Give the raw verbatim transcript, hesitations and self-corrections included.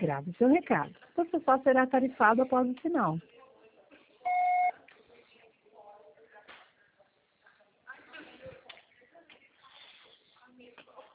grave seu recado. Você só será tarifado após o sinal.